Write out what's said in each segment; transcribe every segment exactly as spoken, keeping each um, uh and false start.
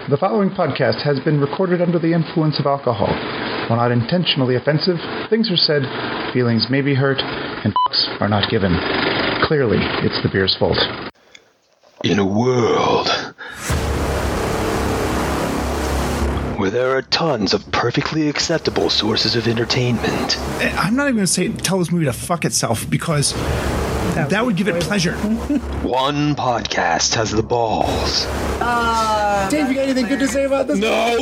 The following podcast has been recorded under the influence of alcohol. While not intentionally offensive, things are said, feelings may be hurt, and fucks are not given. Clearly, it's the beer's fault. In a world where there are tons of perfectly acceptable sources of entertainment, I'm not even going to say tell this movie to fuck itself because that, that would give it pleasure. one podcast has the balls. Uh, Dave, you got anything good to say about this? No!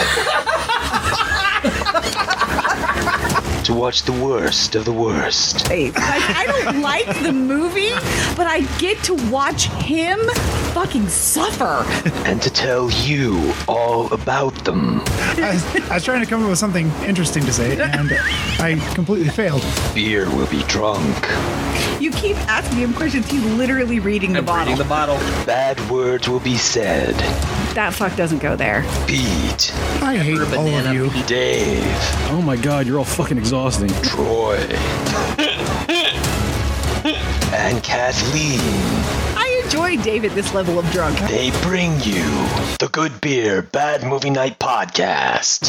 To watch the worst of the worst. Like, I don't like the movie, but I get to watch him fucking suffer. And to tell you all about them. I was, I was trying to come up with something interesting to say, and I completely failed. Beer will be drunk. You keep asking him questions. He's literally reading the I'm bottle. reading the bottle. Bad words will be said. That fuck doesn't go there. Pete. I hate all banana of you. Dave. Oh my god, you're all fucking exhausting. Troy. And Kathleen. I enjoy Dave at this level of drunk. They bring you the Good Beer, Bad Movie Night podcast.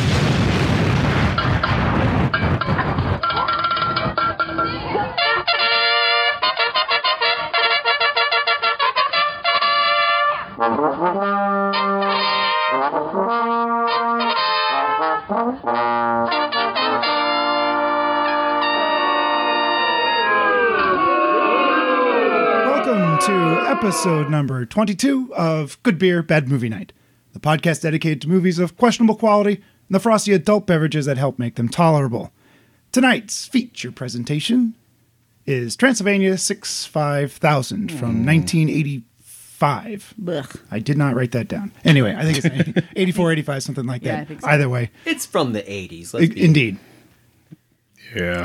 Welcome to episode number twenty-two of Good Beer, Bad Movie Night, the podcast dedicated to movies of questionable quality and the frosty adult beverages that help make them tolerable. Tonight's feature presentation is Transylvania sixty-five thousand from nineteen eighty-five. Ugh. I did not write that down. Anyway, I think it's eighty-four, eighty-five, something like Yeah, that. I think so. Either way. It's from the eighties. Let's I- be indeed. Yeah.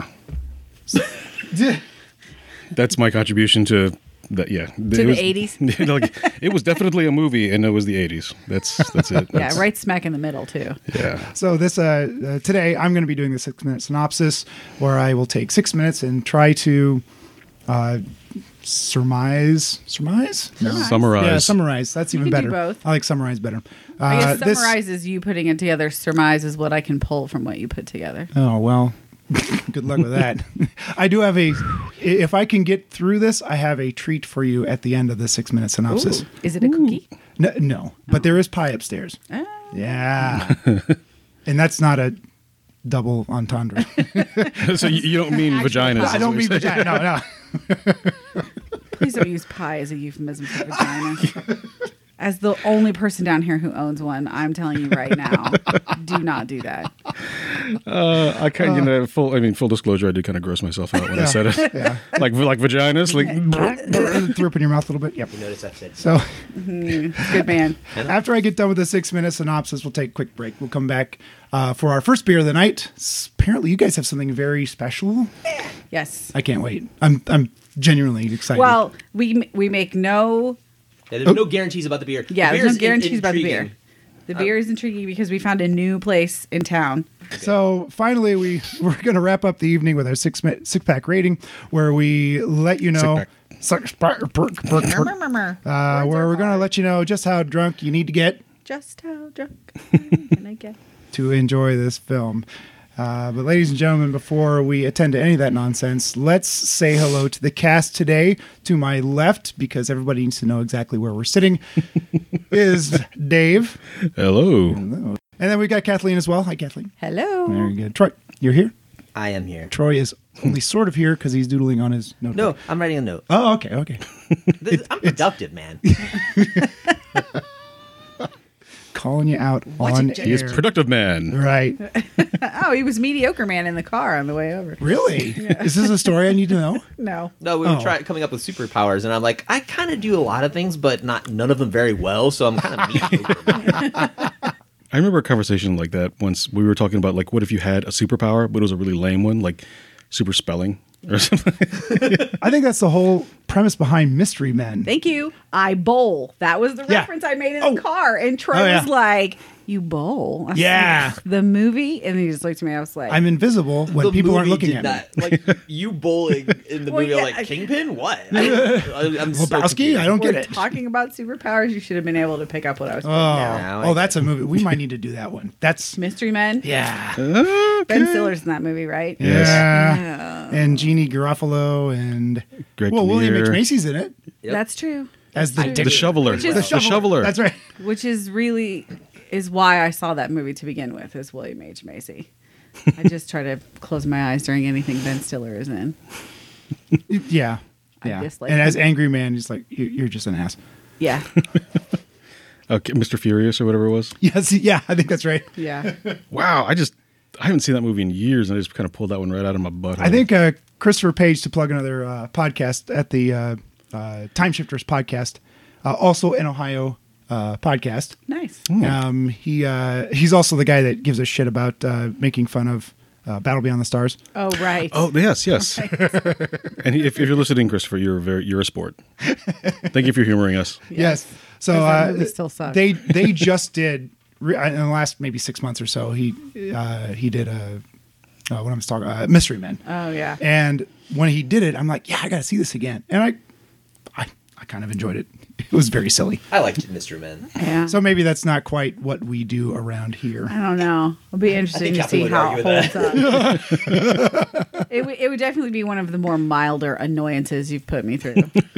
That's my contribution to that. Yeah. To the eighties? Like, it was definitely a movie, and it was the eighties. That's that's it. Yeah, That's, right smack in the middle, too. Yeah. So this uh, uh, today I'm going to be doing the six minute synopsis where I will take six minutes and try to uh, surmise, surmise, no. Summarize. Yeah, summarize. That's even can do better. both. I like summarize better. Uh, I guess this- summarize is you putting it together. Surmise is what I can pull from what you put together. Oh well. Good luck with that. I do have a. If I can get through this, I have a treat for you at the end of the six minute synopsis. Ooh. Is it a cookie? No, no, but there is pie upstairs. Oh. Yeah, and that's not a double entendre. So you, you don't mean vaginas? I don't mean vagina. No, no. Please don't use pie as a euphemism for vagina. As the only person down here who owns one, I'm telling you right now, do not do that. Uh, I kind of, you know, full. I mean, full disclosure, I did kind of gross myself out when I said it. Yeah. Like like vaginas, like. Threw up in your mouth a little bit. Yep. You notice I said So Good man. after I get done with the six minute synopsis, we'll take a quick break. We'll come back uh, for our first beer of the night. S- Apparently, you guys have something very special. Yes. I can't wait. I'm I'm genuinely excited. Well, we we make no Yeah, there's no guarantees about the beer. yeah, The there's beer's no guarantees in- about the intriguing. beer. The beer is intriguing because we found a new place in town. So finally, we we're going to wrap up the evening with our six mi- six pack rating, where we let you know. Six pack. Uh, where we're going to let you know just how drunk you need to get Just how drunk can I get? to enjoy this film. Uh, but ladies and gentlemen, before we attend to any of that nonsense, let's say hello to the cast today. To my left, because everybody needs to know exactly where we're sitting, is Dave. Hello. Hello. And then we got Kathleen as well. Hi, Kathleen. Hello. Very good. Troy, you're here? I am here. Troy is only sort of here because he's doodling on his notebook. No, I'm writing a note. Oh, okay, okay. This- I'm productive, man. Calling you out What's on it, He is air. productive man. Right. Oh, he was mediocre man in the car on the way over. Really? Is this a story I need to know? No. No, we were Oh. trying coming up with superpowers, and I'm like, I kind of do a lot of things, but not none of them very well. So I'm kind of mediocre. I remember a conversation like that once. We were talking about like, what if you had a superpower, but it was a really lame one, like super spelling or something. I think that's the whole premise behind Mystery Men. Thank you. I bowl. That was the Yeah. reference I made in Oh. the car. And Troy Oh, yeah. was like, You bowl. I was Yeah. like, the movie, and he just looked at me. I was like, I'm invisible when The people aren't movie looking did at me. that. Like you bowling in the Well, movie, yeah, like I- Kingpin. What? I, I'm so Lebowski? confused. I don't we're get it. talking about superpowers. You should have been able to pick up what I was. Oh, putting down. Now oh, I that's a movie. We might need to do that one. That's Mystery Men. yeah, Ben Stiller's in that movie, right? Yes. yeah. Yeah. And Jeannie Garofalo and Greg well, William H Kinnear. Macy's in it Yep. as That's true. the true. The dick- shoveler. Which is- the, The shoveler. That's right. Which is really is why I saw that movie to begin with. Is William H Macy. I just try to close my eyes during anything Ben Stiller is in. Yeah, I yeah. dislike And as him. Angry Man, he's like, "You- "You're just an ass." Yeah, Okay, Mister Furious or whatever it was. Yes, yeah. I think that's right. yeah. Wow, I just I haven't seen that movie in years, and I just kind of pulled that one right out of my butt. I think uh, Christopher Page, to plug another uh, podcast at the uh, uh, Time Shifters podcast, uh, also an Ohio uh, podcast. Nice. Um, he uh, he's also the guy that gives a shit about uh, making fun of uh, Battle Beyond the Stars. Oh right. Oh yes, yes. And he, if, if you're listening, Christopher, you're a very you're a sport. Thank you for humoring us. Yes. So 'Cause that uh, movie still sucks. they they just did re- in the last maybe six months or so. He uh, he did a uh, what I'm talking uh, Mystery Men. Oh yeah. And when he did it, I'm like, yeah, I got to see this again. And I, I, I kind of enjoyed it. It was very silly. I liked Mister Men. Yeah. So maybe that's not quite what we do around here. I don't know. It'll be interesting to Kathy see would how argue it with holds up. it, would- it would definitely be one of the more milder annoyances you've put me through.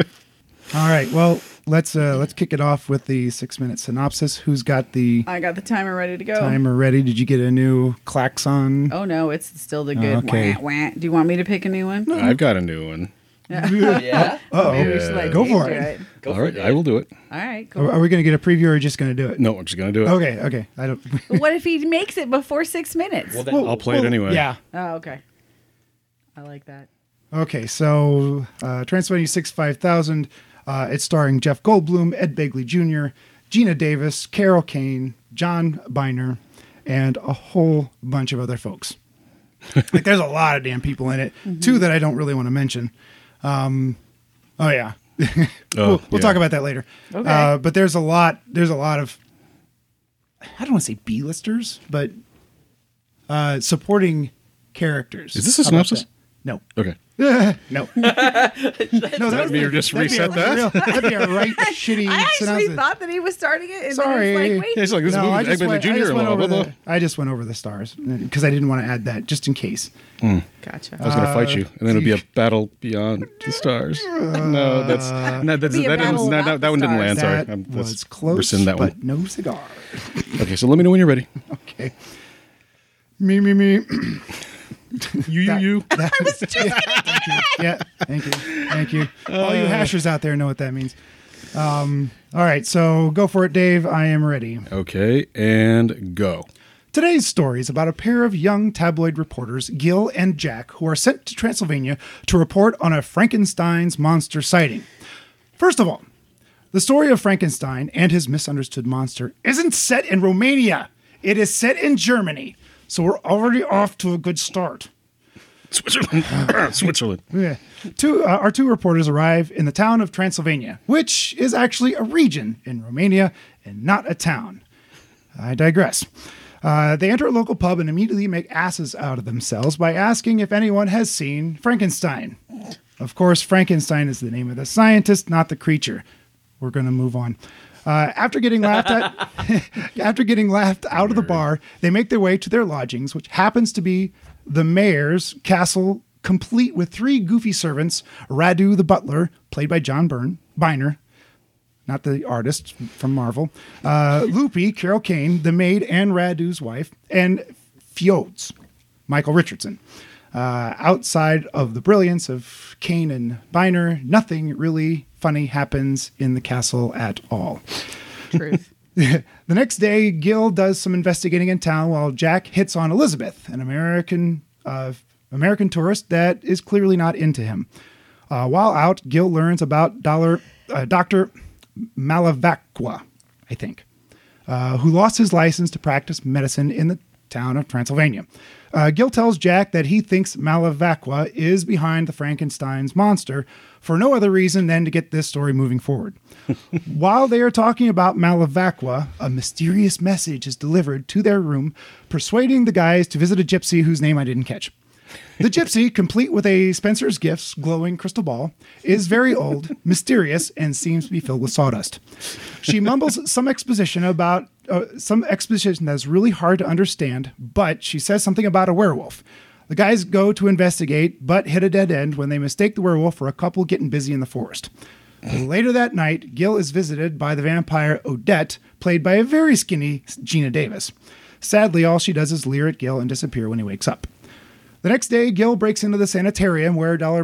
All right. Well, let's uh, let's kick it off with the six minute synopsis. Who's got the I got the timer ready to go. timer ready? Did you get a new klaxon? Oh no, it's still the good. Okay. Wah, wah. Do you want me to pick a new one? I've got a new one. Yeah. Uh-oh. Maybe we should let Go Dave for do it. Go All for right, it. I will do it. All right, Are, cool. are we going to get a preview or are you just going to do it? No, I'm just gonna do it. Okay. Okay. I don't. But what if he makes it before six minutes? Well, then, I'll play it anyway. Yeah. Oh, okay. I like that. Okay, so uh, Transylvania six five thousand. Uh, it's starring Jeff Goldblum, Ed Begley Junior, Gina Davis, Carol Kane, John Biner, and a whole bunch of other folks. Like, there's a lot of damn people in it. Two that I don't really want to mention. Um, oh yeah, Oh, we'll, we'll yeah. talk about that later. Okay. Uh, but there's a lot. There's a lot of. I don't want to say B-listers, but uh, supporting characters. Is this a How about synopsis? that? No. Okay. no. no, that me or just reset that? Real, that'd be a right shitty I actually synopsis. thought that he was starting it, and Sorry. then it's like, wait. Yeah, it's like this No, I movie. just, Ed Begley went, I, Junior just went blah, over blah, the, I just went over the stars because I didn't want to add that just in case. Gotcha. I was gonna fight you, and then it'd be a Uh, battle beyond the stars. no, that's no, that's Be a that, didn't, battle no, about that, that one the didn't land. Sorry, That I'm, was let's close, rescind that but one. no cigar. Okay, so let me know when you're ready. Okay. Me, me, me. You, you, you. I was just Yeah, thank you. Thank you. All you hashers out there know what that means. Um, all right, so go for it, Dave. I am ready. Okay, and go. Today's story is about a pair of young tabloid reporters, Gil and Jack, who are sent to Transylvania to report on a Frankenstein's monster sighting. First of all, the story of Frankenstein and his misunderstood monster isn't set in Romania. It is set in Germany. So we're already off to a good start. Switzerland. Switzerland. Yeah. Two, uh, our two reporters arrive in the town of Transylvania, which is actually a region in Romania and not a town. I digress. Uh, they enter a local pub and immediately make asses out of themselves by asking if anyone has seen Frankenstein. Of course, Frankenstein is the name of the scientist, not the creature. We're going to move on. Uh, after getting laughed at, after getting laughed out of the bar, they make their way to their lodgings, which happens to be the mayor's castle, complete with three goofy servants: Radu the butler, played by John Byrne, Biner, not the artist from Marvel, uh, Loopy, Carol Kane, the maid and Radu's wife, and Fiodes, Michael Richardson. Uh, outside of the brilliance of Kane and Biner, nothing really funny happens in the castle at all. Truth. The next day, Gil does some investigating in town while Jack hits on Elizabeth, an American uh, American tourist that is clearly not into him. Uh, while out, Gil learns about Dollar, uh, Doctor Malavacqua, I think, uh, who lost his license to practice medicine in the town of Transylvania. Uh, Gil tells Jack that he thinks Malavacqua is behind the Frankenstein's monster for no other reason than to get this story moving forward. While they are talking about Malavacqua, a mysterious message is delivered to their room, persuading the guys to visit a gypsy whose name I didn't catch. The gypsy, complete with a Spencer's Gifts glowing crystal ball, is very old, mysterious, and seems to be filled with sawdust. She mumbles some exposition about uh, some exposition that's really hard to understand, but she says something about a werewolf. The guys go to investigate, but hit a dead end when they mistake the werewolf for a couple getting busy in the forest. Later that night, Gil is visited by the vampire Odette, played by a very skinny Gina Davis. Sadly, all she does is leer at Gil and disappear when he wakes up. The next day, Gil breaks into the sanitarium where Doctor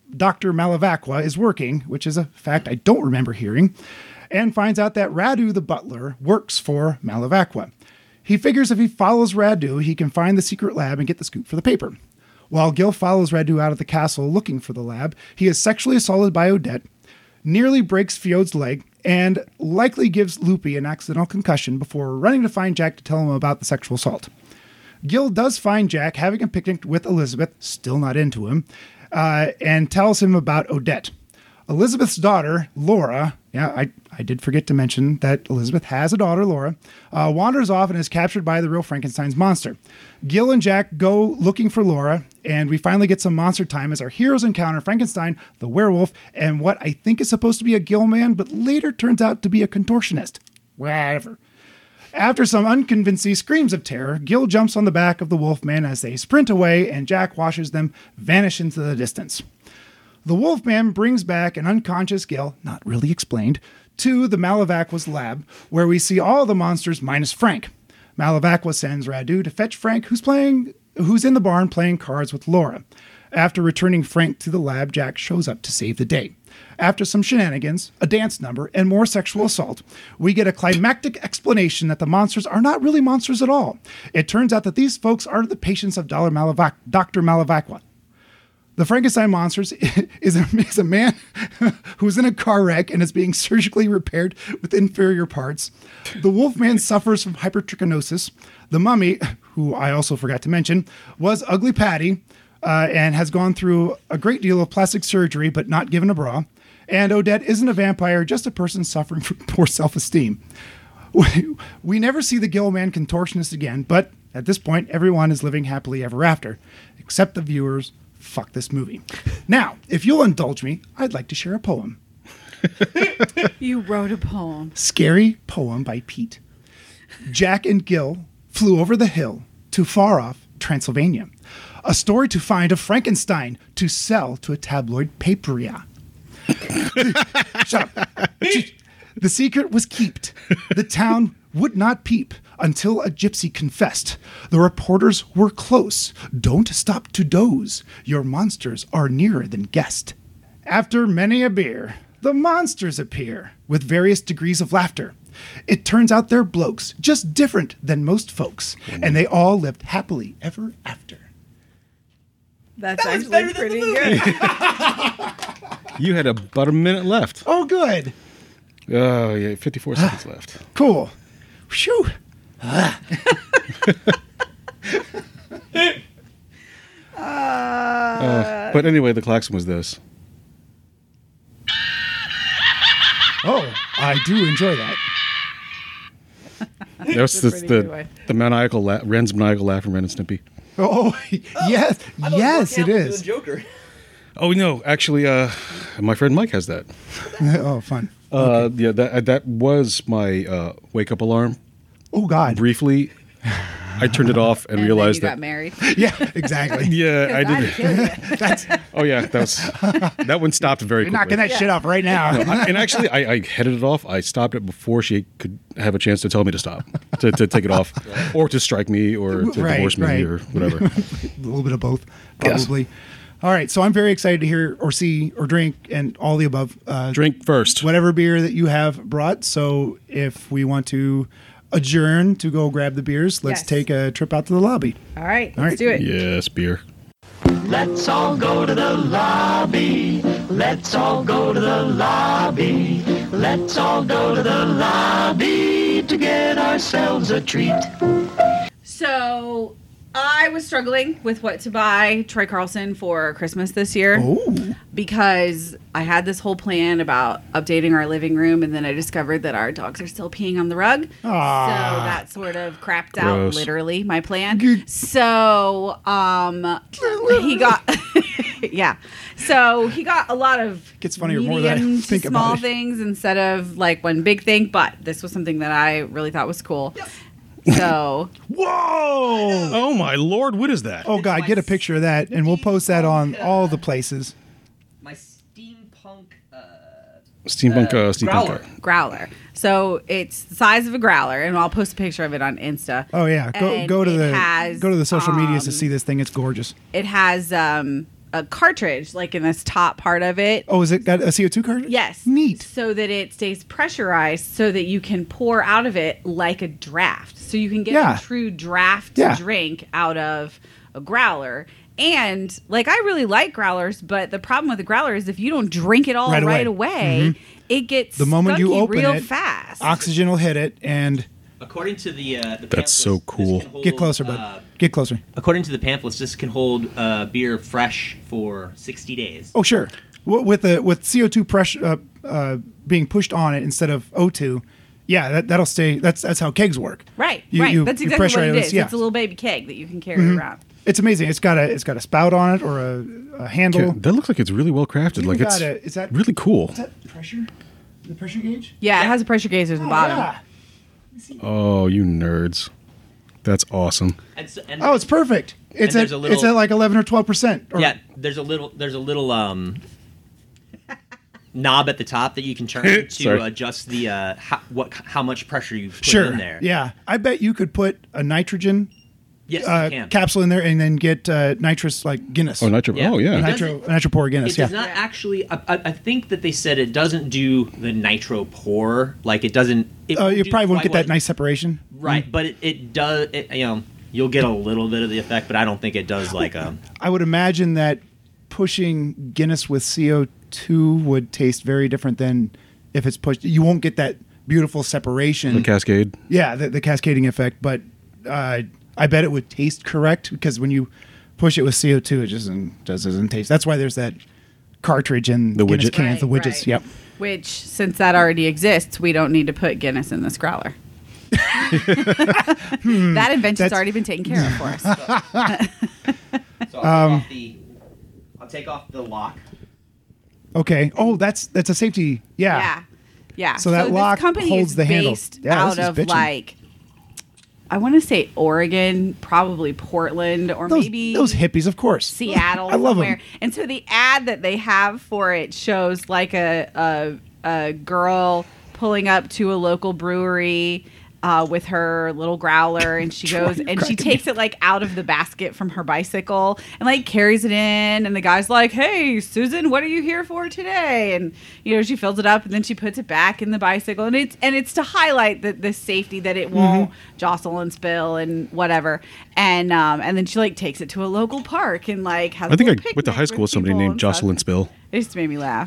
Malavacqua is working, which is a fact I don't remember hearing, and finds out that Radu the butler works for Malavacqua. He figures if he follows Radu, he can find the secret lab and get the scoop for the paper. While Gil follows Radu out of the castle looking for the lab, he is sexually assaulted by Odette, nearly breaks Fiode's leg, and likely gives Loopy an accidental concussion before running to find Jack to tell him about the sexual assault. Gil does find Jack having a picnic with Elizabeth, still not into him, uh, and tells him about Odette. Elizabeth's daughter, Laura, yeah, I, I did forget to mention that Elizabeth has a daughter, Laura, uh, wanders off and is captured by the real Frankenstein's monster. Gil and Jack go looking for Laura, and we finally get some monster time as our heroes encounter Frankenstein, the werewolf, and what I think is supposed to be a Gil man, but later turns out to be a contortionist. Whatever. After some unconvincing screams of terror, Gil jumps on the back of the Wolfman as they sprint away, and Jack watches them vanish into the distance. The Wolfman brings back an unconscious Gil, not really explained, to the Malavacqua's lab, where we see all the monsters minus Frank. Malavacqua sends Radu to fetch Frank, who's playing, who's in the barn playing cards with Laura. After returning Frank to the lab, Jack shows up to save the day. After some shenanigans, a dance number, and more sexual assault, we get a climactic explanation that the monsters are not really monsters at all. It turns out that these folks are the patients of Doctor Malavac- Doctor Malavacqua. The Frankenstein monsters is a, is a man who's in a car wreck and is being surgically repaired with inferior parts. The Wolfman suffers from hypertrichosis. The mummy, who I also forgot to mention, was Ugly Patty, Uh, and has gone through a great deal of plastic surgery, but not given a bra. And Odette isn't a vampire, just a person suffering from poor self-esteem. We, we never see the Gil Man contortionist again, but at this point, everyone is living happily ever after, except the viewers. Fuck this movie. Now, if you'll indulge me, I'd like to share a poem. You wrote a poem. Scary Poem by Pete. Jack and Gil flew over the hill to far off Transylvania. A story to find of Frankenstein to sell to a tabloid paperia. Shut up. The secret was kept. The town would not peep until a gypsy confessed. The reporters were close. Don't stop to doze. Your monsters are nearer than guessed. After many a beer, the monsters appear with various degrees of laughter. It turns out they're blokes, just different than most folks, and they all lived happily ever after. That's That was actually better than pretty the movie. good. You had about a minute left. Oh, good. Oh, yeah, fifty-four seconds left. Cool. Phew. Uh, but anyway, the klaxon was this. Oh, I do enjoy that. That was That's a the, pretty the, good way. the maniacal la- Ren's maniacal laugh from Ren and Stimpy. Oh, yes. I thought Yes, Mark it Hamill was is. doing Joker. Oh, no, actually, uh, my friend Mike has that. Oh, fun. Uh, yeah, that that was my uh, wake up alarm. Oh, God. Briefly, I turned it off and, And realized then you that. got married. Yeah, exactly. Yeah, I I'd did. kill you. That's, Oh yeah, that was that one stopped very you're quickly. knocking that shit off right now. I- and actually, I, I headed it off. I stopped it before she could have a chance to tell me to stop, to, to take it off, or to strike me, or to Right, divorce me, right. or whatever. A little bit of both, Yes. probably. All right, so I'm very excited to hear or see or drink and all the above. Uh, Drink first. whatever beer that you have brought. So if we want to adjourn to go grab the beers, let's Yes. take a trip out to the lobby. All right, let's All right. do it. Yes, beer. Let's all go to the lobby. Let's all go to the lobby. Let's all go to the lobby to get ourselves a treat. So I was struggling with what to buy Troy Carlson for Christmas this year. Oh. Because I had this whole plan about updating our living room, and then I discovered that our dogs are still peeing on the rug. Ah. So that sort of crapped out, Gross. literally, my plan. So um, he got, yeah. So he got a lot of Gets funnier more than I medium to think about small it. things instead of like one big thing. But this was something that I really thought was cool. So Whoa! Oh my lord, what is that? Oh, God, get a picture of that, and we'll post that on all the places. My steampunk. Uh, Steampunk, uh, steampunk. growler. growler. So it's the size of a growler, and I'll post a picture of it on Insta. Oh, yeah. Go And go to it the has, go to the social medias to um, see this thing. It's gorgeous. It has um, a cartridge, like in this top part of it. Oh, is it got a C O two cartridge? Yes. Neat. So that it stays pressurized so that you can pour out of it like a draft. So you can get Yeah. a true draft Yeah. drink out of a growler. And like I really like growlers, but the problem with the growler is if you don't drink it all Right right away. away, it gets The moment you skunky open real it, fast. Oxygen will hit it, and According to the, uh, the That's so pamphlets, this cool. can hold, get closer, bud. uh, Get closer. according to the pamphlets, this can hold uh, beer fresh for sixty days. Oh, sure. W- With the with C O two pressure uh, uh, being pushed on it instead of O two, yeah, that that'll stay. That's that's how kegs work. Right, You- right. you- That's you exactly what pressure it it, is. yeah. It's a little baby keg that you can carry around. It's amazing. It's got a it's got a spout on it or a, a handle. Okay, that looks like it's really well crafted. Even Like it's got a- is that- really cool. Is that pressure? The pressure gauge? Yeah, it has a pressure gauge at the bottom. Yeah. Oh, you nerds. That's awesome. And so, and Oh, it's perfect. It's at there's a little- it's at like eleven or twelve percent. yeah. There's a little. There's a little um, knob at the top that you can turn to Sorry. adjust the uh, how, what how much pressure you've put Sure. in there. Yeah, I bet you could put a nitrogen Yes, uh, you can. capsule in there and then get uh, nitrous like Guinness. Oh, nitro. Yeah. Oh, It yeah. does- nitro nitro pour Guinness. It Yeah. does not actually. I, I I think that they said it doesn't do the nitro pour. Like it doesn't. It Uh, you do probably won't quite get that what- nice separation. Right, but it, it does. It, you know, you'll get a little bit of the effect, but I don't think it does like um. I would imagine that pushing Guinness with C O two would taste very different than if it's pushed. You won't get that beautiful separation. The Cascade. Yeah, the, the cascading effect, but uh, I bet it would taste correct because when you push it with C O two, it just doesn't, just doesn't taste. That's why there's that cartridge in The Guinness widget. cans, the Right, widgets. right. Yep. Which, since that already exists, we don't need to put Guinness in this growler. that invention's That's- already been taken care of for us. So I'll, take off the, I'll take off the lock. Okay. Oh, that's that's a safety. Yeah. Yeah. Yeah. So that this lock company holds is the handle. based Yeah, out this is of bitchin'. like, I want to say Oregon, probably Portland, or Those, maybe those hippies, of course. Seattle I love somewhere. them. And so the ad that they have for it shows like a a, a girl pulling up to a local brewery uh, with her little growler, and she Troy, goes you're and she cracking me takes it like out of the basket from her bicycle and like carries it in, and the guy's like, "Hey, Susan, what are you here for today?" And you know, she fills it up and then she puts it back in the bicycle, and it's and it's to highlight the, the safety that it won't Mm-hmm. jostle and spill and whatever. And um and then she like takes it to a local park and like has I think a I little went to picnic high school with somebody people named and stuff. Jocelyn Spill. It just made me laugh.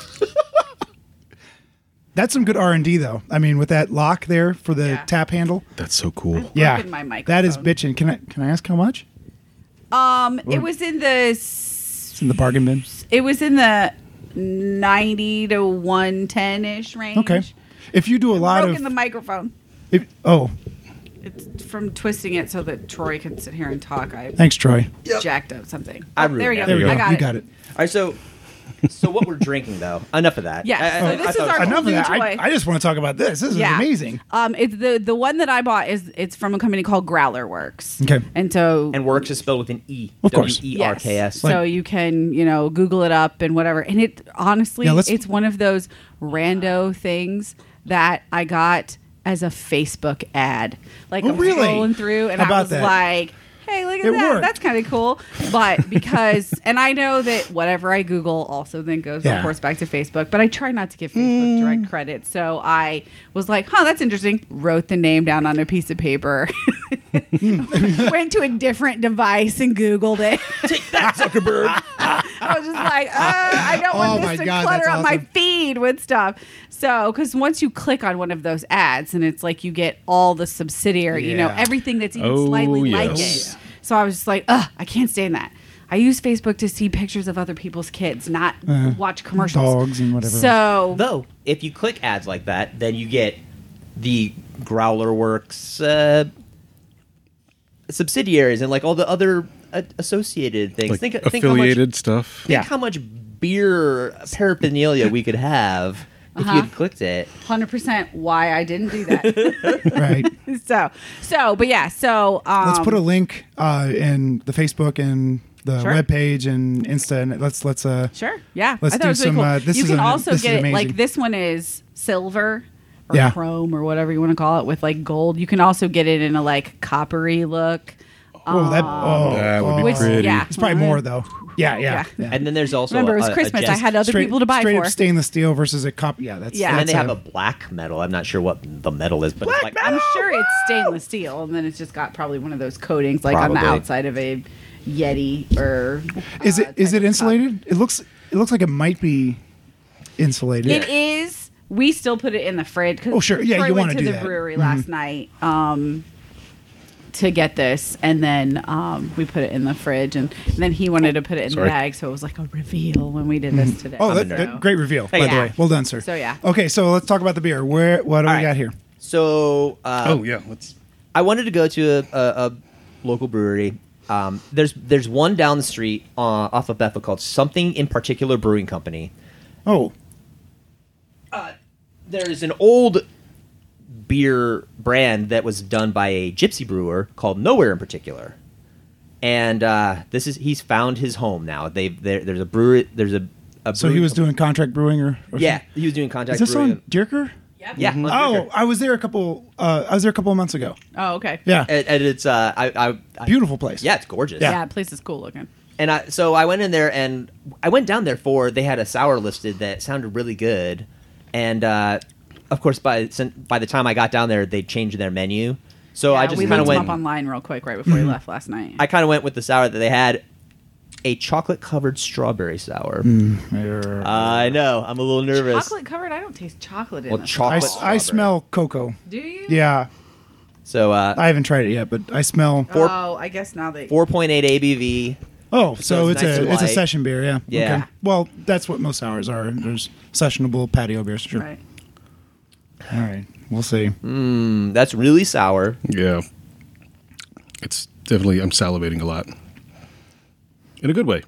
That's some good R and D, though. I mean, with that lock there for the Yeah. tap handle. That's so cool. Yeah, Broken my that is microphone. bitching. Can I can I ask how much? Um, it was in the s- It's in the bargain bin. it was in the ninety to one ten ish range. Okay. If you do a lot Broken of the microphone. if, oh, It's from twisting it so that Troy can sit here and talk. I thanks, Troy. jacked up something. I Oh, there we ruined go. it. There we go. I got you it. got it. All right, so so what we're drinking though? Enough of that. Yes, I- so I- this I is thought- our Enough of new that. I, toy. I just want to talk about this. This is amazing. Um, it's the the one that I bought is it's from a company called Growler Works. Okay. And so And works is spelled with an E. Of course. W E R K S. so you can, you know, Google it up and whatever. And it honestly, Yeah, let's- it's one of those rando things that I got as a Facebook ad. Like Oh, I'm really? scrolling through and How I about was that? like, hey, look at It that. worked. That's kind of cool. But because, and I know that whatever I Google also then goes, Yeah. of course, back to Facebook. But I try not to give Facebook direct credit. So I was like, huh, that's interesting. Wrote the name down on a piece of paper. Went to a different device and Googled it. Take that, Zuckerberg. I was just like, uh, I don't want Oh this my to God, clutter that's up my awesome. feed with stuff. So, because once you click on one of those ads, and it's like you get all the subsidiary, you know, Yeah. everything that's even Oh, slightly yes. like Oh, it. So I was just like, ugh, I can't stand that. I use Facebook to see pictures of other people's kids, not watch commercials. Dogs and whatever. So, Though, if you click ads like that, then you get the Growler Works uh, subsidiaries and like all the other uh, associated things. Like think, think affiliated how much, stuff. think Yeah. how much beer paraphernalia we could have if Uh-huh. you had clicked it. one hundred percent why I didn't do that. Right. so, so, but yeah, so. Um, Let's put a link uh, in the Facebook and the Sure. webpage and Insta, and let's let's uh Sure. Yeah. Let's I thought do it was really some, cool. uh, this you is can an- also this is get it amazing. like this one is silver or Yeah. chrome or whatever you want to call it with like gold. You can also get it in a like coppery look. oh that oh, That would be oh. Which, pretty. yeah. It's probably more though. Yeah, yeah. Yeah. yeah. And then there's also Remember, it was a, a Christmas. I Jess- had other straight, people to buy straight for. up stainless steel versus a cop. Yeah, that's Yeah. and then that's they have a- a black metal. I'm not sure what the metal is, but it's like I'm sure it's stainless steel, and then it's just got probably one of those coatings like on the Probably. outside of a Yeti or. Is uh, it is type it of cup. insulated? It looks it looks like it might be insulated. It is. We still put it in the fridge. 'cause Oh, sure. Yeah, Troy you went wanna to do the that. Mm-hmm. brewery last night um, to get this, and then um, we put it in the fridge, and then he wanted to put it in Sorry. the bag, so it was like a reveal when we did this today. Oh, I'm that, a nerd. that- great reveal, by yeah. the way. Well done, sir. So, yeah. Okay, so let's talk about the beer. Where what do All we right. got here? so. Uh, Oh yeah, let's. I wanted to go to a, a, a local brewery. Um, there's there's one down the street uh, off of Bethel called Something in Particular Brewing Company. Oh, There's an old beer brand that was done by a gypsy brewer called Nowhere in Particular, and uh, this is he's found his home now. They there's a brewery. There's a, a so he brewing was company- doing contract brewing, or, or yeah something? he was doing contact Is this brewing. on Dierker? Yep. Yeah. on Oh, Dierker. I was there a couple. Uh, I was there a couple of months ago. Oh, okay. Yeah, and, and it's uh I, I, I beautiful place. yeah it's gorgeous. Yeah. Yeah, place is cool looking. And I, so I went in there, and I went down there for they had a sour listed that sounded really good, and uh, of course by by the time I got down there, they changed their menu. So Yeah, I just we kind of looked went. them up online real quick right before we left last night. I kind of went with the sour that they had, a chocolate covered strawberry sour. Mm. I know I'm a little nervous. chocolate covered? I don't taste chocolate in Well, this. I, chocolate. s- I strawberry. smell cocoa. Do you? Yeah, So uh, I haven't tried it yet, but I smell. four- Oh, I guess now they. four point eight A B V. Oh, so it's it's nice a and it's a light. session beer, yeah. Yeah. Okay. Well, that's what most sours are. There's sessionable patio beers, sure. Right. All right, we'll see. Mm, that's really sour. Yeah. It's definitely, I'm salivating a lot. In a good way.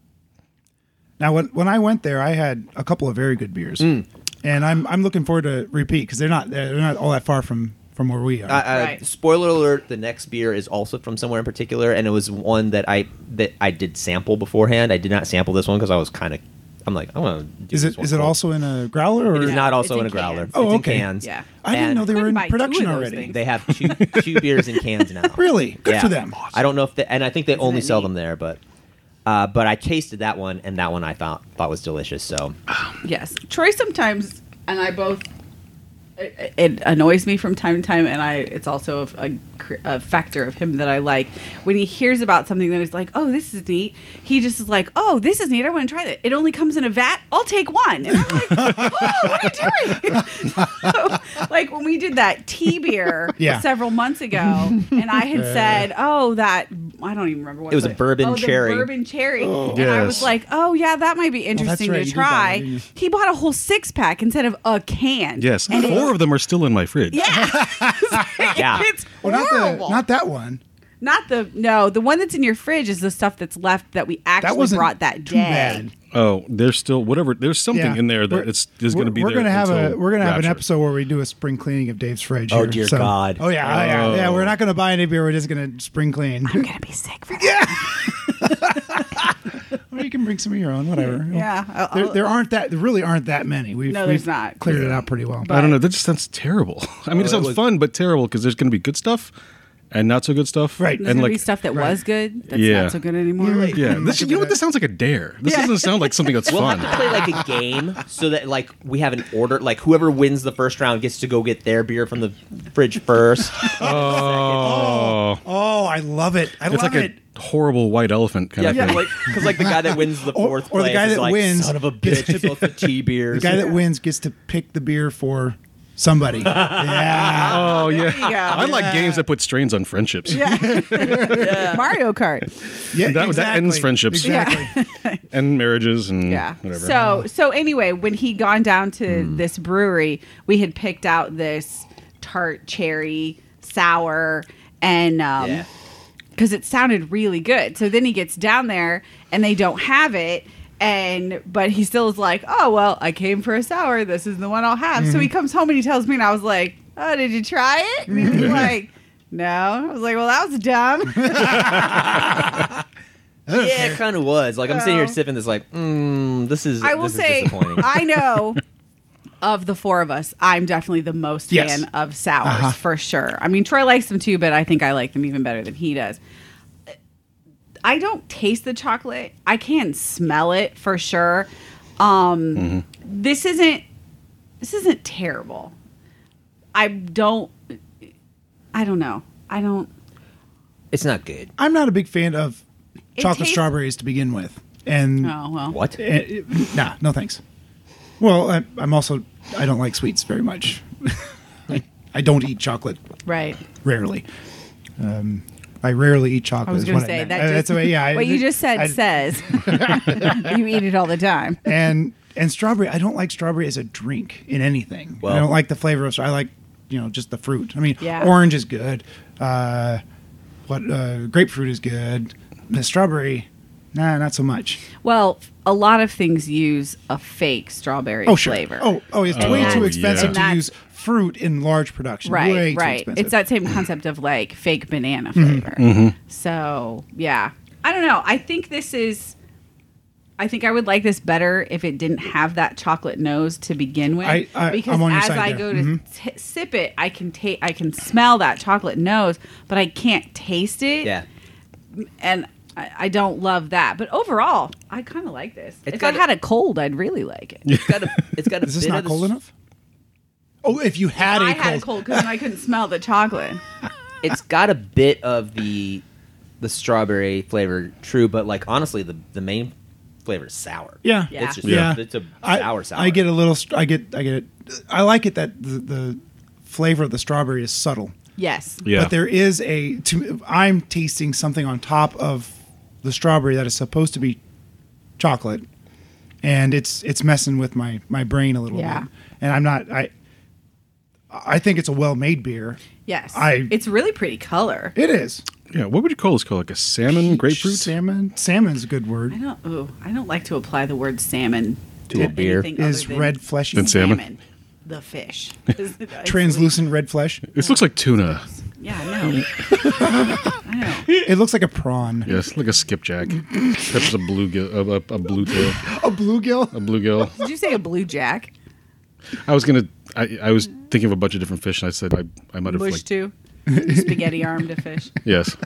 Now, when when I went there, I had a couple of very good beers, and I'm I'm looking forward to repeat because they're not they're not all that far from from where we are. Uh, uh, Right. Spoiler alert: the next beer is also from somewhere in particular, and it was one that I that I did sample beforehand. I did not sample this one because I was kind of, I'm like, I want to. Do is this it one is it cold. also in a growler or? It is Yeah, not also it's in in a growler. cans. Oh, it's in okay. cans. Yeah. I didn't And know they were in Couldn't buy two production of those already. things. They have two two beers in cans now. Really good Yeah. for them. I don't know if they, and I think they only it sell neat? them there, but. Uh, but I tasted that one, and that one I thought thought was delicious. So Yes. Troy sometimes, and I both, it, it annoys me from time to time, and I it's also a, a, cr- a factor of him that I like. When he hears about something that is like, oh, this is neat, he just is like, oh, this is neat, I want to try that. It only comes in a vat, I'll take one. And I'm like, oh, what are you doing? So, like when we did that tea beer Yeah. several months ago, and I had said, oh, that, I don't even remember what It was a but- bourbon oh, the cherry. bourbon cherry. And I was Yes. like, oh, yeah, that might be interesting right, to you did buy that, try. didn't you? He bought a whole six pack instead of a can. Yes. And Four of them are still in my fridge. yeah. Yeah. It's Well, not horrible. the not that one. Not the no, the one that's in your fridge is the stuff that's left that we actually That wasn't brought that too day. bad. Oh, there's still whatever. There's something Yeah. in there that We're- it's is going to be We're there. gonna have a until we're gonna have an Rapture. episode where we do a spring cleaning of Dave's fridge. Oh, here, dear so- God. Oh yeah, oh, yeah, yeah. Oh. We're not gonna buy any beer. We're just gonna spring clean. I'm gonna be sick for that. Well, you can bring some of your own, whatever. Yeah. I'll- There, I'll- there aren't that. There really aren't that many. We've, No, there's we've not. cleared it out pretty well. I don't know. That just sounds terrible. I mean, Oh, it sounds it was- fun, but terrible because there's going to be good stuff, and not so good stuff. Right. There's And gonna like be stuff that right. was good that's Yeah. not so good anymore. yeah, this, you know what? This sounds like a dare. This doesn't sound like something that's We'll fun. have to play like a game so that like we have an order. Like whoever wins the first round gets to go get their beer from the fridge first. Oh, Oh, I love it. I it's love like it. a horrible white elephant kind Yeah, of yeah, thing. like because like the guy that wins the Or- fourth or the place guy is that like, wins son of a gets bitch, both the tea beers. The guy that wins gets to pick the beer for somebody. yeah. Oh yeah, you go. I like games that put strains on friendships. Mario Kart. Yeah, That- that ends exactly. friendships. Exactly. And marriages and Yeah. whatever. So so anyway, when he gone down to this brewery, we had picked out this tart cherry sour and um Yeah. because it sounded really good. So then he gets down there and they don't have it. And but he still is like, oh well, I came for a sour. This is the one I'll have. So he comes home and he tells me, and I was like, oh, did you try it? And he's like, no. I was like, well, that was dumb. Yeah, it kind of was. Like I'm sitting here So- sipping this, like, mm, this is. I will this say, is disappointing. I know of the four of us, I'm definitely the most Yes. fan of sours Uh-huh. for sure. I mean, Troy likes them too, but I think I like them even better than he does. I don't taste the chocolate. I can smell it for sure. Um, Mm-hmm. This isn't. This isn't terrible. I don't. I don't know. I don't. It's not good. I'm not a big fan of It chocolate tastes- strawberries to begin with. And Oh well. What? eh, eh, nah, no thanks. Well, I, I'm also I don't like sweets very much. I, I don't eat chocolate Right. rarely. Um, I rarely eat chocolate. I was is going what to say meant. that. Uh, Just, that's the way. Yeah. I- what you just said I- says you eat it all the time. and and strawberry. I don't like strawberry as a drink in anything. I Well- don't like the flavor of. I like you know just the fruit. I mean, Yeah. orange is good. Uh, what uh, grapefruit is good. The strawberry, nah, not so much. Well, a lot of things use a fake strawberry Oh sure. flavor. Oh oh, it's Oh, way too yeah. expensive And to that's- use fruit in large production. right, way too right. expensive. It's that same concept of like fake banana Mm-hmm. flavor. So yeah, I don't know. I think this is. I think I would like this better if it didn't have that chocolate nose to begin with. I- I- because I'm on your as side I there. go to Mhm. t- sip it, I can ta- I can smell that chocolate nose, but I can't taste it. Yeah. And I, I don't love that. But overall, I kind of like this. It's if I got a- had a cold, I'd really like it. It's got a. It's got a Is this bit not of the cold s- enough? Oh, if you had I a had a cold. cold because I couldn't smell the chocolate. It's got a bit of the the strawberry flavor, true, but like honestly, the the main flavor is sour. Yeah. Yeah. It's just Yeah. it's a I, sour sour. I get a little. str- I get. I get it. I like it that the, the flavor of the strawberry is subtle. Yes. Yeah. But there is a. To, I'm tasting something on top of the strawberry that is supposed to be chocolate, and it's it's messing with my my brain a little Yeah. bit. And I'm not. I. I think it's a well-made beer. Yes. I- it's really pretty color. It is. Yeah, what would you call this? Called like a salmon grapefruit? Salmon. Salmon's a good word. I don't. Ooh, I don't like to apply the word salmon To a beer. anything other Is than red fleshy. Than salmon? The fish. Translucent red flesh. This looks like tuna. Yeah, I know. I know. It looks like a prawn. Yes, like a skipjack. That's a bluegill, a, a, a blue tail, A bluegill. a bluegill. Did you say a blue jack? I was gonna. I, I was thinking of a bunch of different fish, and I said I, I might have Bush like too. Spaghetti armed a fish. yes.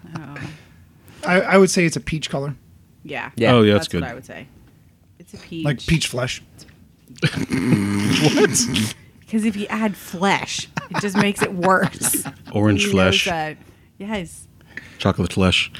I, I would say it's a peach color, Yeah. Yeah. Oh yeah, That's that's good. what I would say. It's a peach. like peach flesh. Because if you add flesh, it just makes it worse. Orange He knows flesh, that. Yes. chocolate flesh.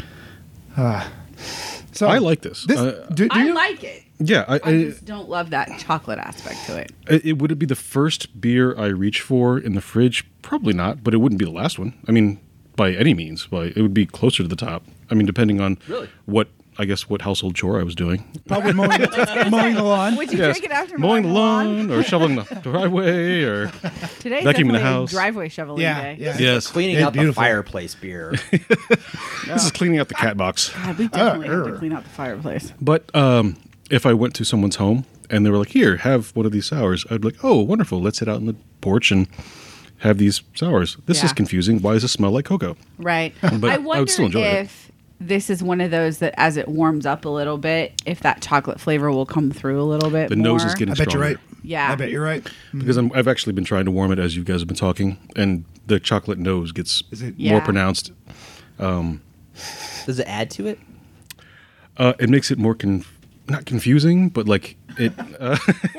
So I like this. This, Uh, do, do I you? like it. Yeah, I, I I, just don't love that chocolate aspect to it. it, it would it be the first beer I reach for in the fridge? Probably not, but it wouldn't be the last one. I mean, by any means, but it would be closer to the top. I mean, depending on Really? what I guess what household chore I was doing. Probably mowing, mowing the lawn. Would you Yes. drink it after mowing the lawn? lawn or shoveling the driveway or Today's vacuuming the definitely house. a driveway shoveling Yeah, day. yeah. yes, Cleaning It's out the beautiful. fireplace beer. this is cleaning out the cat box. God, we definitely have to er. clean out the fireplace. But um, if I went to someone's home and they were like, "Here, have one of these sours," I'd be like, "Oh, wonderful! Let's sit out on the porch and have these sours." This Yeah. is confusing. Why does it smell like cocoa? Right. But I I would wonder still enjoy it. if this is one of those that as it warms up a little bit, if that chocolate flavor will come through a little bit The more. nose is getting I bet stronger. you're right. Yeah. I bet you're right. Because I'm, I've actually been trying to warm it as you guys have been talking, and the chocolate nose gets Is it- more Yeah. pronounced. Does it add to it? Uh, it makes it more conf- not confusing, but like it. Uh,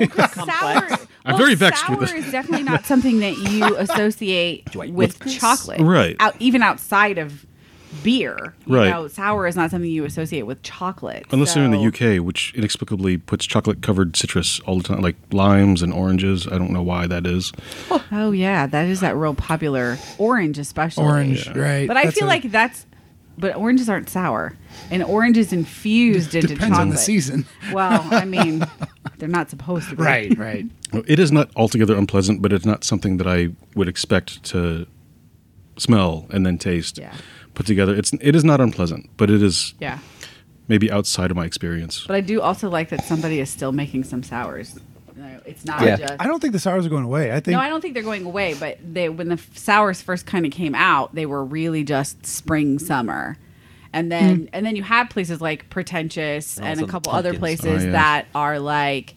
Sour. I'm well, very vexed sour with this. is definitely not something that you associate I eat with this? chocolate, Right. Out, even outside of beer, you Right. know, sour is not something you associate with chocolate. unless they're in the so- U K, which inexplicably puts chocolate-covered citrus all the time, like limes and oranges. I don't know why that is. Oh yeah, that is that real popular orange, especially Orange, right? But I That's feel a- like that's. But oranges aren't sour, and orange is infused into depends chocolate. on the season. Well, I mean, they're not supposed to be. Right, right. It is not altogether unpleasant, but it's not something that I would expect to smell and then taste Yeah. put together. It's it is not unpleasant, but it is Yeah. maybe outside of my experience. But I do also like that somebody is still making some sours. No, It's not Yeah. just. I don't think the sours are going away. I think No, I don't think they're going away. But they, when the f- sours first kind of came out, they were really just spring, summer, and then and then you have places like Pretentious Oh, and a some couple other pumpkins. places Oh, yeah. that are like,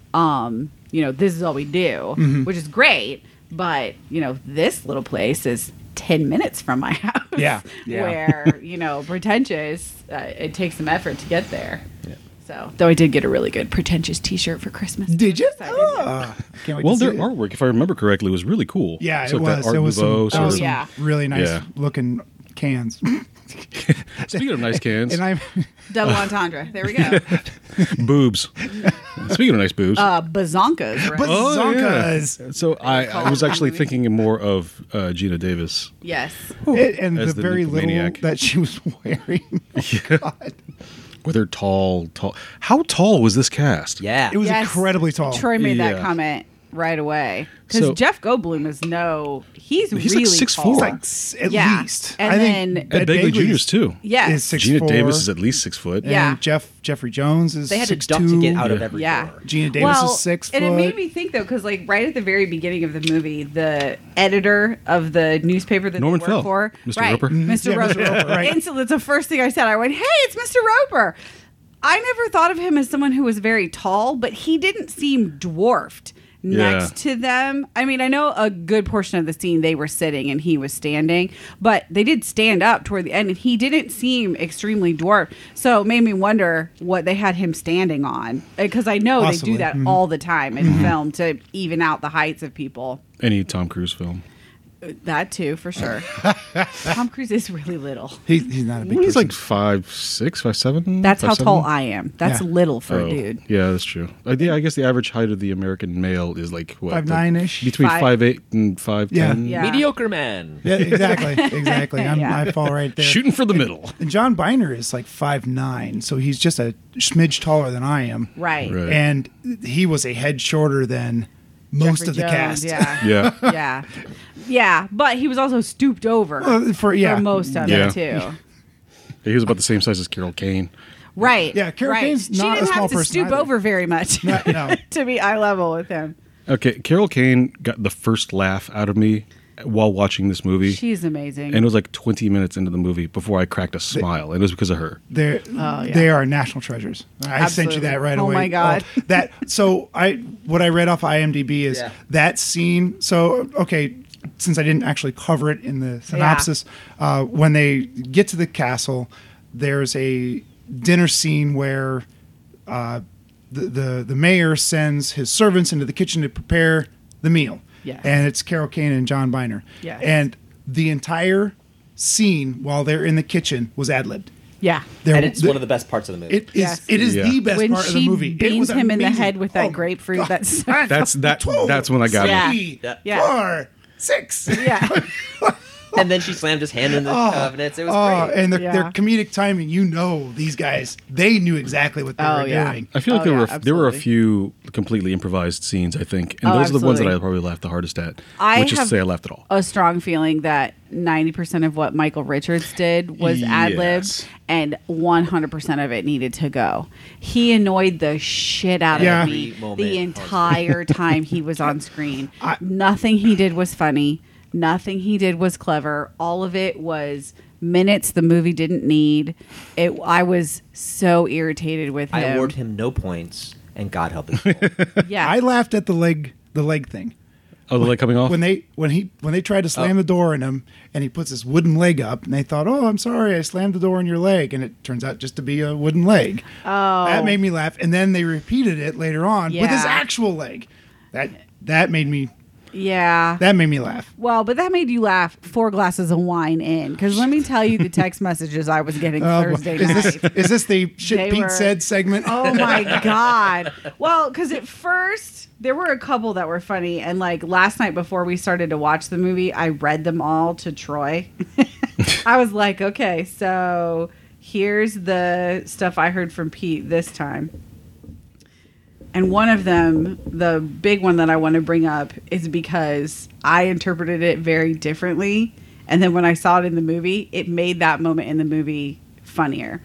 um, you know, this is all we do, which is great. But you know, this little place is ten minutes from my house. Yeah, yeah. Where you know, Pretentious, uh, it takes some effort to get there. So, though I did get a really good Pretentious T-shirt for Christmas. Did you? Excited. Oh, can't wait Well, to see their it. artwork, if I remember correctly, was really cool. Yeah, So it like that was. Art There was some, Nouveau there sort was of- some yeah. really nice Yeah. looking cans. Speaking of nice cans, And I'm Double entendre. There we go. boobs. Speaking of nice boobs. Uh, bazonkas, right? Baz- Oh, yeah. Zonkas. So I, I was actually thinking more of uh, Gina Davis. yes. It- and the, As the very little nymphomaniac. that she was wearing. God. With her tall, tall. How tall was this cast? Yeah. It was Yes. incredibly tall. Troy made that Yeah. comment right away because So- Jeff Goldblum is no. He's, He's like really six tall. four. It's like s- at Yeah. least. And I then- think Ed Begley Junior is too. Yes. is six Gina four. Davis is at least six foot. And Yeah. Jeff Jeffrey Jones is They had to six duck two. to get out of Yeah. every Yeah. door. Gina Davis well, is six and foot. it made me think though, because like right at the very beginning of the movie, the editor of the newspaper that Norman they work Fell. for, Mister right, Roper? Mhm. Mister Yeah, Roper, Mister Roper, right. Instantly, it's the first thing I said. I went, "Hey, it's Mister Roper." I never thought of him as someone who was very tall, but he didn't seem dwarfed next to them. I mean, I know a good portion of the scene they were sitting and he was standing, but they did stand up toward the end and he didn't seem extremely dwarfed. So it made me wonder what they had him standing on. Because I know Possibly. they do that Mhm. all the time in film to even out the heights of people. Any Tom Cruise film. That too, for sure. Tom Cruise is really little. He, he's not a big He's person. like five six, five seven. That's five, how seven? tall I am. That's Yeah. little for Oh, a dude. Yeah, that's true. Uh, yeah, I guess the average height of the American male is like what, Five like nine-ish? between Five- five eight and five ten. Yeah. Yeah. Mediocre man. Yeah, exactly, exactly. I'm, Yeah. I fall right there. Shooting for the middle. And John Biner is like five nine, so he's just a smidge taller than I am. Right. Right. And he was a head shorter than most Jeffrey of the Jones, cast. Yeah. Yeah. yeah. Yeah. But he was also stooped over Uh, for yeah, for most of Yeah. it too. He was about the same size as Carol Kane. Right. Yeah, Carol right. Kane's she not a didn't small have to person stoop either. over very much No, no. to be eye level with him. Okay, Carol Kane got the first laugh out of me while watching this movie. She's amazing. and it was like twenty minutes into the movie before I cracked a smile, and it was because of her. They're Oh, yeah. they are national treasures. I sent you Absolutely. that right Oh away. my God. Oh, that so I what I read off IMDb is Yeah. that scene. So okay, since I didn't actually cover it in the synopsis, uh, when they get to the castle, there's a dinner scene where uh, the, the the mayor sends his servants into the kitchen to prepare the meal. Yes. And it's Carol Kane and John Biner. Yes. And the entire scene while they're in the kitchen was ad-libbed. Yeah. There, And it's the- one of the best parts of the movie. It is. Yes. It is Yeah. the best When part of the she movie. It beams was him in the amazing. head with that Oh, grapefruit, God. that's That's that. That's when I got Yeah. it. Three, Yeah. Yeah. four, six. yeah. and then she slammed his hand in the cabinets. It was Oh, great. and their, Yeah. their comedic timing. You know, these guys. They knew exactly what they Oh, were yeah. doing. I feel like Oh, there yeah, were there were a absolutely. few completely improvised scenes. I think, and Oh, those are the ones that absolutely. I probably laughed the hardest at. I which is to have- say, I laughed at all. A strong feeling that ninety percent of what Michael Richards did was ad libbed Yes. and one hundred percent of it needed to go. He annoyed the shit out Yeah. of me Every moment the on entire time he was on screen. I- Nothing he did was funny. Nothing he did was clever. All of it was minutes the movie didn't need. It. I was so irritated with I him. award him no points, and God help his soul. Yeah. I laughed at the leg, the leg thing. Oh, the leg coming off? When they when he when they tried to slam the door in him, and he puts his wooden leg up, and they thought, "Oh, I'm sorry, I slammed the door in your leg," and it turns out just to be a wooden leg. Oh. That made me laugh, and then they repeated it later on with his Yeah. actual leg. That that made me Yeah. that made me laugh. Well, but that made you laugh four glasses of wine in. Because let me tell you the text messages I was getting Oh, Thursday is night. this is this the shit They Pete were- said segment? Oh my God. Well, because at first there were a couple that were funny. And like last night before we started to watch the movie, I read them all to Troy. I was like, okay, so here's the stuff I heard from Pete this time. And one of them, the big one that I want to bring up, is because I interpreted it very differently. And then when I saw it in the movie, it made that moment in the movie funnier.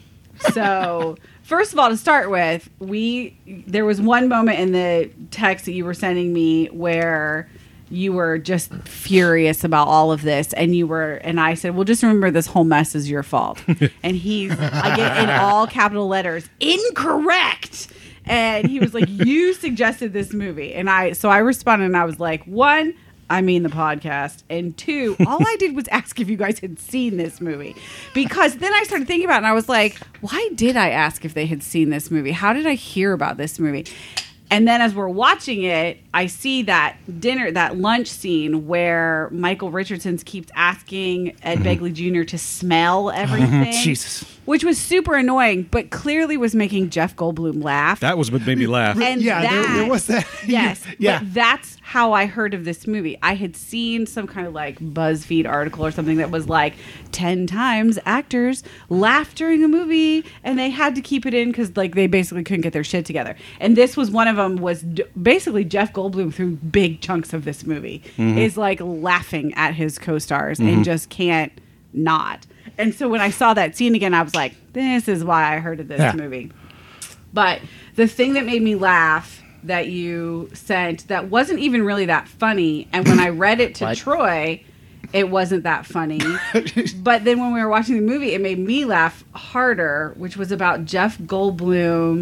So, first of all, to start with, we there was one moment in the text that you were sending me where you were just furious about all of this, and you were, and I said, "Well, just remember this whole mess is your fault." And he's, I get in all capital letters, incorrect. And he was like, "You suggested this movie," and I, so I responded, and I was like, "One, I mean the podcast, and two, all I did was ask if you guys had seen this movie, because then I started thinking about it, and I was like, why did I ask if they had seen this movie? How did I hear about this movie?" And then as we're watching it, I see that dinner, that lunch scene where Michael Richardson's keeps asking Ed Begley Junior to smell everything. Jesus. Which was super annoying, but clearly was making Jeff Goldblum laugh. That was what made me laugh. And Yeah, there- that, there was that. Yes. Yeah. But that's how I heard of this movie. I had seen some kind of like BuzzFeed article or something that was like ten times actors laughed during a movie and they had to keep it in because like they basically couldn't get their shit together. And this was one of them was d- basically Jeff Goldblum through big chunks of this movie is like laughing at his co-stars and just can't not. And so when I saw that scene again, I was like, this is why I heard of this Yeah. movie. But the thing that made me laugh that you sent that wasn't even really that funny, and when I read it to What? Troy, it wasn't that funny. But then when we were watching the movie, it made me laugh harder, which was about Jeff Goldblum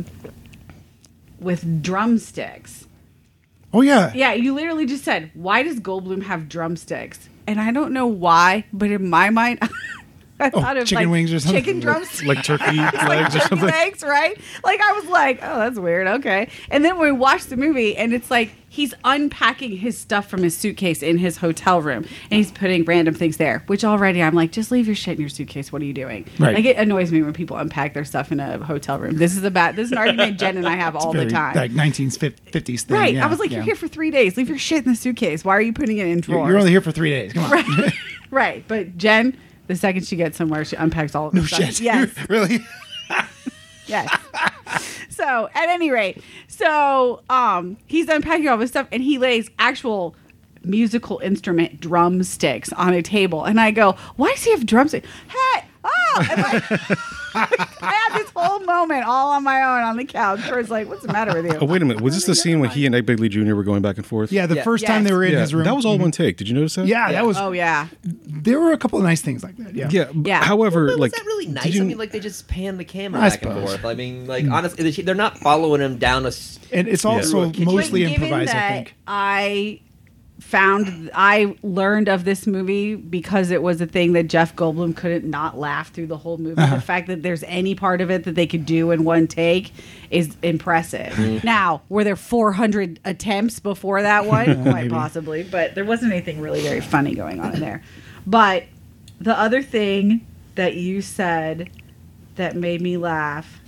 with drumsticks. Oh yeah. Yeah, you literally just said, why does Goldblum have drumsticks? And I don't know why, but in my mind, I Oh, thought of chicken like wings or something? chicken drumsticks. Like turkey It's like legs or turkey something. legs, right? Like I was like, oh, that's weird. Okay. And then when we watched the movie, and it's like he's unpacking his stuff from his suitcase in his hotel room, and he's putting random things there. Which already I'm like, just leave your shit in your suitcase. What are you doing? Right. Like it annoys me when people unpack their stuff in a hotel room. This is a bad. This is an argument Jen and I have all Very, the time. like nineteen fifties thing. Right. yeah, I was like, yeah. you're here for three days. Leave your shit in the suitcase. Why are you putting it in You're, drawers? you're only here for three days. Come on. Right. Right. But Jen, the second she gets somewhere, she unpacks all of her No stuff. shit. Yes. Really? Yes. So at any rate, so um, he's unpacking all this stuff, and he lays actual musical instrument drumsticks on a table, and I go, "Why does he have drumsticks?" Hey, oh! And like, I had this whole moment all on my own on the couch. Troy's like, "What's the matter with you?" Oh, wait a minute. Was this the scene when he and Ed Begley Junior were going back and forth? Yeah. The Yeah. first time Yes. they were in Yeah, his room. that was all one take. Did you notice that? Yeah, that was. Oh yeah. There were a couple of nice things like that. Yeah. Yeah. b- Yeah. However, But like, was that really did nice? you- I mean, like they just pan the camera I back and suppose. forth. I mean, like honestly, they're not following him down a. s- And it's also Kitchen. mostly But given improvised, I that think. I found I learned of this movie because it was a thing that Jeff Goldblum couldn't not laugh through the whole movie. Uh-huh. The fact that there's any part of it that they could do in one take is impressive. Mm-hmm. Now, were there four hundred attempts before that one? Quite Maybe. possibly, but there wasn't anything really very funny going on in there. But the other thing that you said that made me laugh.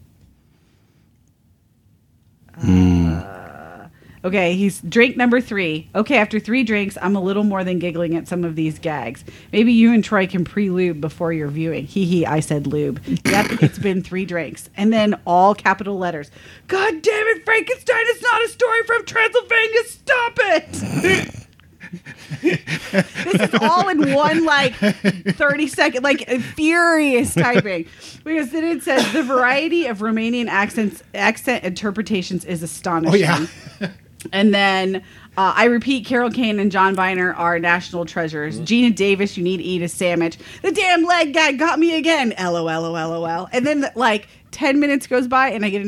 Uh, okay, he's drink number three. Okay, after three drinks, I'm a little more than giggling at some of these gags. Maybe you and Troy can pre-lube before your viewing. Hee hee, I said lube. Yep, it's been three drinks. And then all capital letters. God damn it, Frankenstein, it's not a story from Transylvania. Stop it. This is all in one like thirty second, like furious typing. Because then it says the variety of Romanian accents, accent interpretations is astonishing. Oh, yeah. And then uh, I repeat, Carol Kane and John Viner are national treasures. Gina Davis, you need to eat a sandwich. The damn leg guy got me again. L O L O L O L. And then like ten minutes goes by and I get